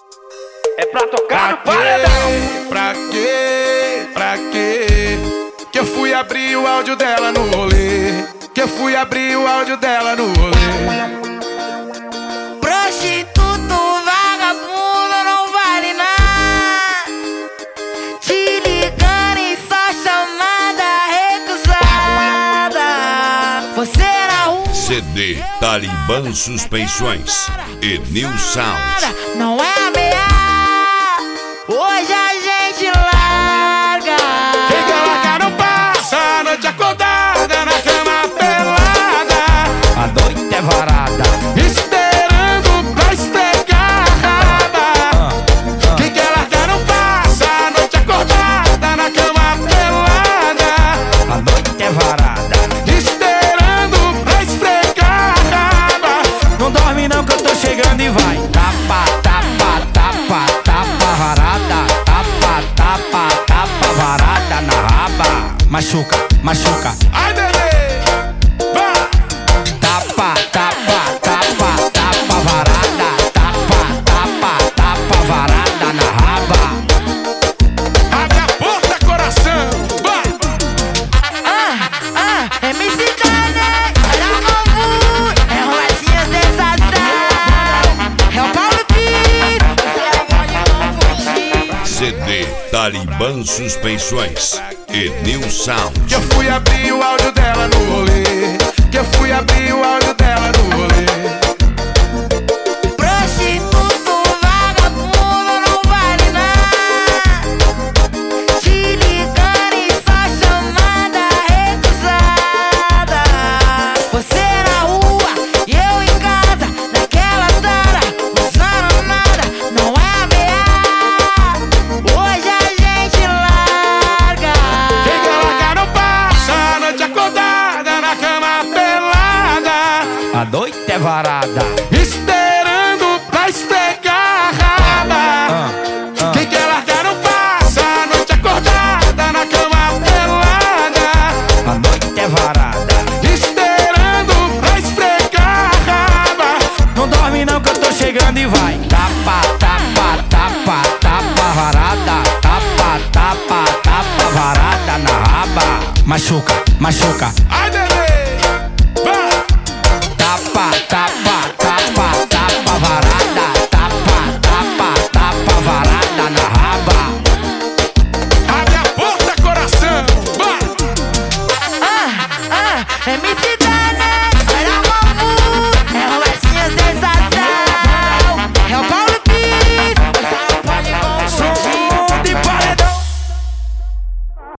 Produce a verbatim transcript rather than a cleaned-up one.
É pra tocar no Pra paredão. quê? Pra quê? Pra quê? Que eu fui abrir o áudio dela no rolê. Que eu fui abrir o áudio dela no rolê. Prostituto, vagabundo, não vale nada. Te ligando em só chamada recusada. Você na rua. C D Talibã Suspensões e New Sound. Não é ameaça. Hoje a gente larga. Quem quer largar não passa a noite acordada na cama pelada. A noite é varada, Esperando pra esfregar a raba. Quem quer largar não passa a noite acordada na cama pelada. a noite é varada. Esperando pra esfregar a raba. Não dorme não que eu tô chegando e vai. Tapa, tapa, tapa, tapa varada. Tapa, tapa, tapa varada na raba. Machuca, machuca. Ai, bebê, vai. Tapa, tapa, tapa, tapa varada. Tapa, tapa, tapa varada na raba. Abre a porta, coração, vai. Ah, ah, M C Dane, olha o novo. É Roletinha sensação. É o Paulo Pires. Você pode não fugir. C D Talibã Suspensões e New Sound. Que eu fui abrir o áudio dela no rolê. Que eu fui abrir o áudio dela no rolê. Prostituto, vagabundo, não vale nada. Te ligando em só chamada recusada. Você na rua e eu em casa, naquela tara, usando nada, não é ameaça. Hoje a gente larga. Quem quer largar não passa a noite acordada na cama pelada. A noite é varada. Esperando pra esfregar a raba. Ah, ah. Quem quer largar não passa a noite acordada na cama pelada. A noite é varada. Esperando pra esfregar a raba. Não dorme não que eu tô chegando e vai. Tapa, tapa, tapa, tapa varada. Tapa, tapa, tapa varada na raba. Machuca, machuca. Ai, bebê, vai. Tapa, tapa,